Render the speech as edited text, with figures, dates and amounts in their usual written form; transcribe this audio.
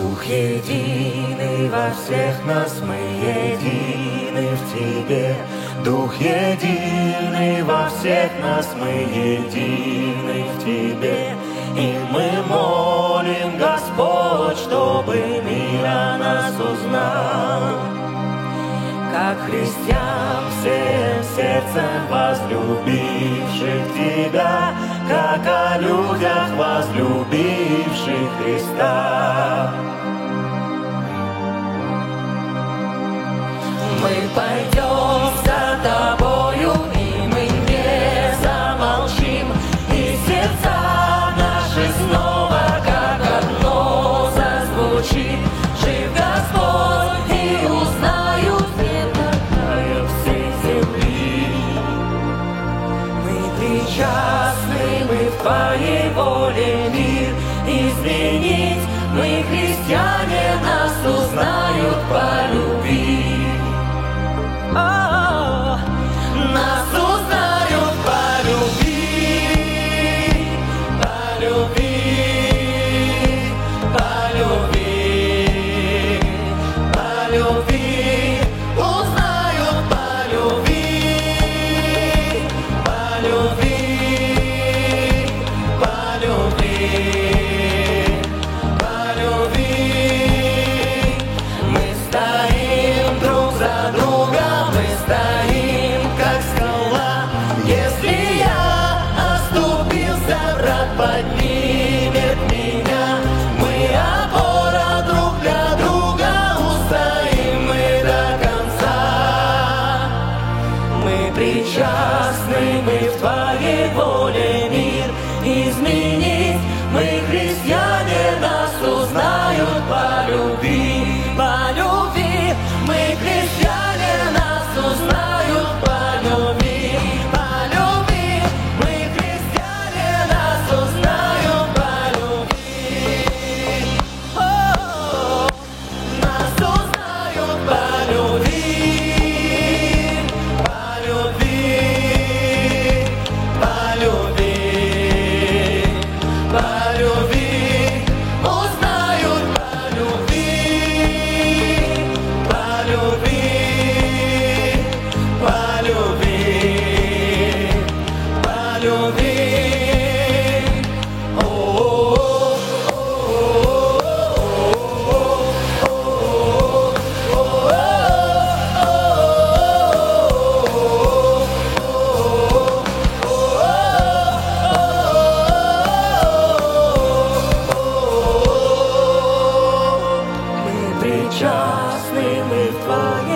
Дух единый во всех нас, мы едины в Тебе. Дух единый во всех нас, мы едины в Тебе. И мы молим, Господь, чтобы мир о нас узнал, как христиан всем сердцем возлюбивших Тебя, как о людях, возлюбивших Христа. Мы пойдем за Тобою, и мы не замолчим, и сердца наши снова как одно зазвучит. Жив Господь, и узнают края всей земли. Мы причастны, мы в Твоей воле мир изменить. Мы христиане, нас узнают по любви. Нас узнают по любви, по любви, по любви, по любви. Узнают по любви, по любви, по любви, по любви. Мы стоим друг за другом. Если я оступился, брат поднимет меня. Мы опора друг для друга, устоим мы до конца. Мы причастны, мы в Твоей воле мир изменить. Мы христиане, нас узнают по любви, по любви. Мы христиане, нас узнают по любви. Причастны мы в Твоей